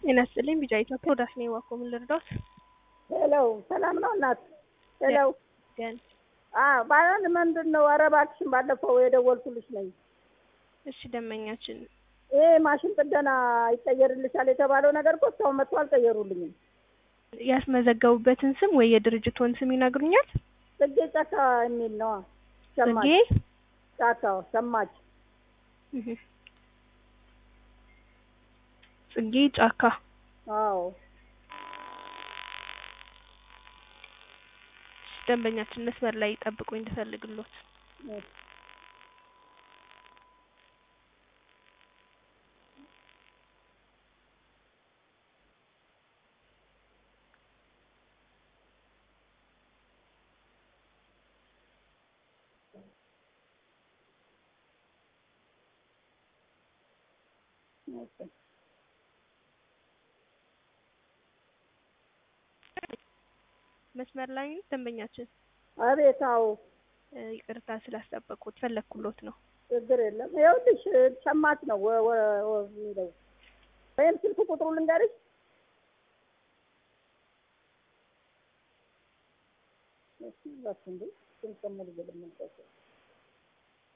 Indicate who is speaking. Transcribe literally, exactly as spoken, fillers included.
Speaker 1: ይነስልኝ ቢጫ ኢትዮጵያ ወዳስ ነው ዋኮ ምን ልርዳት?
Speaker 2: ሄሎ ሰላም ነው እናት? ሄሎ
Speaker 1: ገን
Speaker 2: አ ባያን ምንድነው? ኧረ እባክሽን ባለፈው የደወልኩልሽ ነኝ።
Speaker 1: እሺ ደመኛችን
Speaker 2: ይሄ ማሽን ጥገና ይቀየርልሻል የተባለው ነገር እኮ እስካሁን መጥቶ አልቀየሩልኝም።
Speaker 1: ያስመዘገቡበትን ስም ወይ የድርጅቱን ስም ይነግሩኛል?
Speaker 2: ጽጌ ጫካ የሚል ነው። ሸማች
Speaker 1: ጽጌ
Speaker 2: ጫካ ሸማች
Speaker 1: እህ ጽጌ ጫካ
Speaker 2: አዎ
Speaker 1: ደንበኛችን መስመር ላይ ጠብቁኝ እንድፈልግሎት። መስመር ላይ ደንበኛችን
Speaker 2: አቤት አዎ
Speaker 1: ይቅርታ ስላስጠበቁት ፈለኩሎት ነው።
Speaker 2: ችግር የለም። ይኸውልሽ ሸማች ነው ወሚለው ወይም ስልክ ቁጥሩ ልንገርሽ። እሺ ባክንዱ ስንት ሙሉ ብለሽ